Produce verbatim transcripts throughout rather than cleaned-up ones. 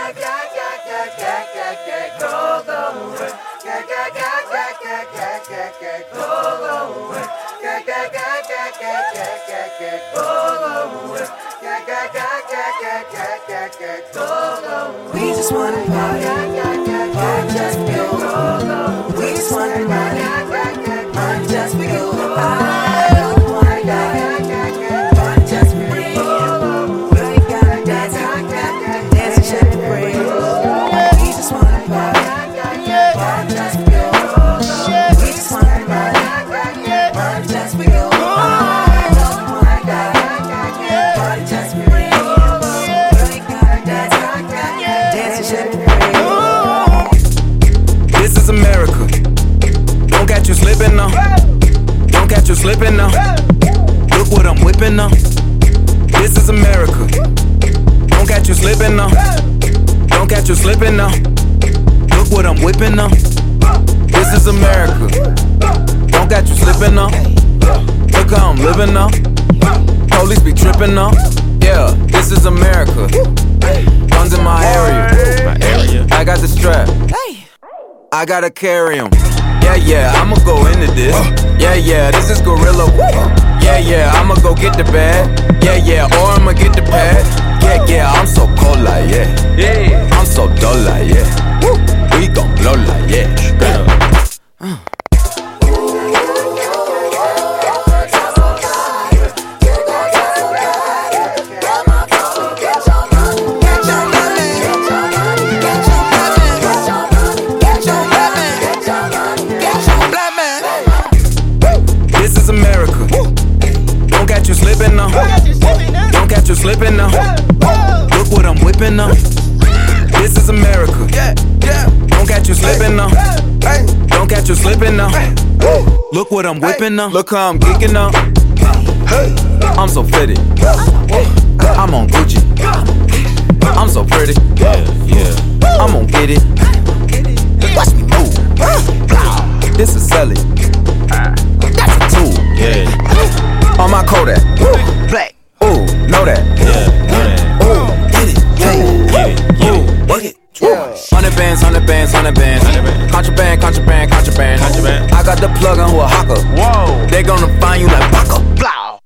We just wanna party, party just for you. We just wanna party, party just for you. I don't wanna die, party just for me. Girl, you gotta dance, dance and shake the breeze. We just wanna party, party just for you. We just wanna party, party just for you. I don't wanna die, party just for me. Girl, you gotta dance, dance and shake the breeze. This is America. Don't catch you slipping now. Don't catch you slipping now. Look what I'm whipping now. This is America. Don't catch you slipping now. Don't catch you slipping now. Look what I'm whipping now. This is America. Don't catch you slipping now. Look how I'm living now. Police be tripping now. Yeah, this is America. Guns in my area. My area. I got the strap. I gotta carry 'em. Yeah, yeah, I'ma go into this. Yeah, yeah, this is gorilla. Yeah, yeah, I'ma go get the bag. Yeah, yeah, or I'ma get the pad. Yeah, yeah, I'm so cold like yeah. Yeah, I'm so dull like yeah. We gon' blow like yeah. Uh. This is America. Don't catch you slipping now. Don't catch you slipping now. Look what I'm whipping now. This is America. Don't catch you slipping now. Don't catch you slipping now. Look what I'm whipping now. Look how I'm geeking now. I'm so fitted. I'm on Gucci. I'm so pretty. Yeah, yeah. I'm gon' get it. Watch me move. This is Sally. That's a tool. Yeah. On my Kodak. Black. Ooh, know that. Yeah, know that. Ooh, get it. Hey, get it. Ooh, work it. Yeah. Hundred bands, hundred bands, hundred bands. Contraband, contraband, contraband, contraband. I got the plug on who a hawker. Whoa. They gonna find you like Baka. Blow.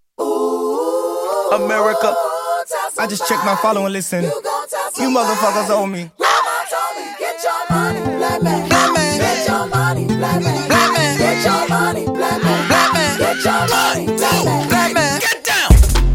America. I just checked my follow and listen. You motherfuckers owe me. Grandma told me, get your money, black man. Black man. Get your money, black man. Black man. Get your money, black man. Black man. Get your money, black man. Black man. Get down.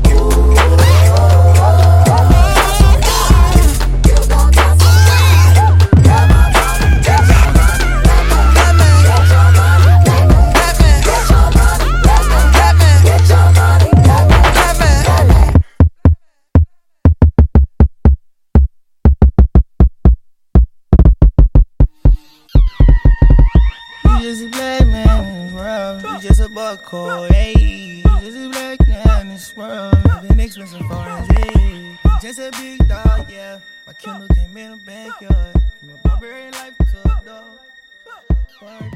Just a black man in this world. You just a buckhole, hey. You just a black man in this world. Been expensive foreign, hey. Just a big dog, yeah. My Kindle came in the backyard. From a barbarian life to a dog.